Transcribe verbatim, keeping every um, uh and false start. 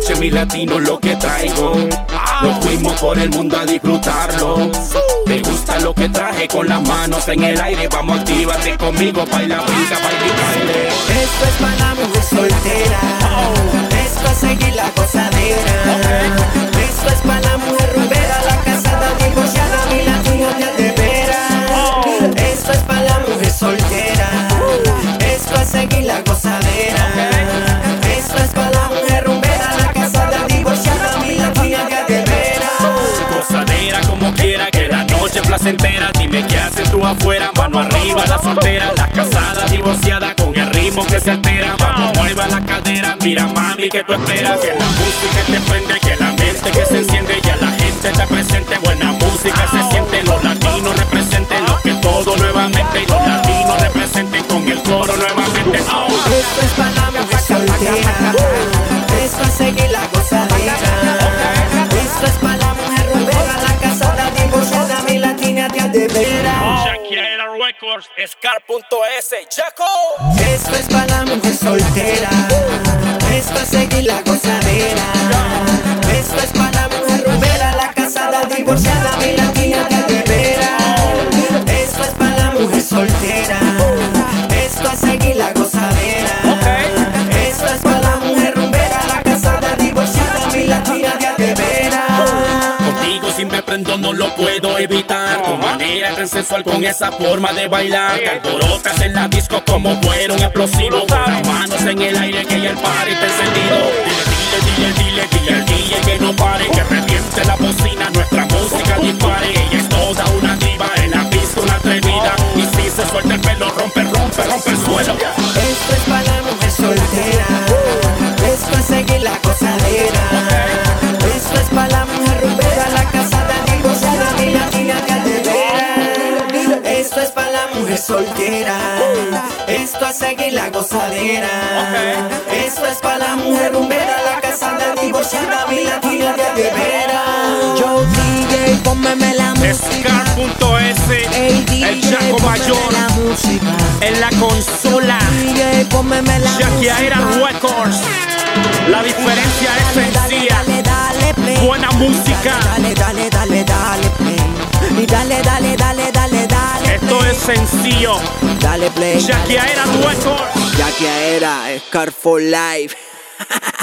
noche mi latino lo que traigo. Nos fuimos por el mundo a disfrutarlo. ¿Te gusta lo que traje? Con las manos en el aire. Vamos, actívate conmigo, baila, brinca, baila y baile. Esto es para la mujer soltera. Esto es seguir la gozadera. Esto es para la mujer rumbera, la casada, divorciada, mi latino de veras. Esto es para la mujer soltera. Esto es seguir la gozadera. Esto es para la mujer rumbera, la casada, divorciada, mi latino de veras. Gozadera como quiera, que la noche es placentera. Dime qué haces tú afuera, mano arriba la soltera. La casada, divorciada, con el ritmo que se altera. Vamos, mueva la cadera, mira mami que tú esperas. Que la música te prende, que la mente que se enciende. Ya la gente está presente, buena música se siente. Los latinos representen lo que todo nuevamente. Y los latinos representen con el coro nuevamente. Oh. Esto es para la mujer soltera. Esto es seguir la gozadera. Esto es para la mujer rumbera, la casada, divorciada, mi latina de veras. Shakira Records, Scar punto es, Jaco. Esto es para la mujer soltera. Esto es seguir la gozadera. Esto es para la mujer rumbera, la casada, divorciada, mi latina de veras. Esto es para la mujer soltera. Esto es seguir la gozadera. Esto es para la mujer rumbera, la casada, divorciada, mi latina de veras. Contigo si me prendo no lo puedo evitar. Tu manera tan sensual con esa forma de bailar. Te alborotas en la disco como fuera un explosivo. Con las manos en el aire que ya el party está encendido. Dile, dile, dile, dile al D J que no pare. Que reviente la bocina, nuestra música dispare. Ella es toda una diva, en la pista una atrevida. Y si se suelta el pelo, rompe, rompe, rompe el suelo. Esto es para la mujer soltera. Esto es seguir la gozadera. Esto es para la mujer rumbera, la casada, divorciada, mi latina de veras. Esto es para la mujer soltera. Esto es seguir la gozadera. Esto es para la mujer rumbera, la casada, divorciada, mi latina de veras. Yo D J, pónmeme la música. Scar punto es, Ey, D J, el Jaco pónmeme Mayor la música. en la consola. D J, pónmeme la Shakira música. Records. La diferencia es sencilla. Dale, dale, play. Buena música. Dale, dale, dale, dale, play. Y dale, dale, dale, dale, dale. Esto play. es sencillo. Dale, play. Shakira Records. Shakira, Scar for life.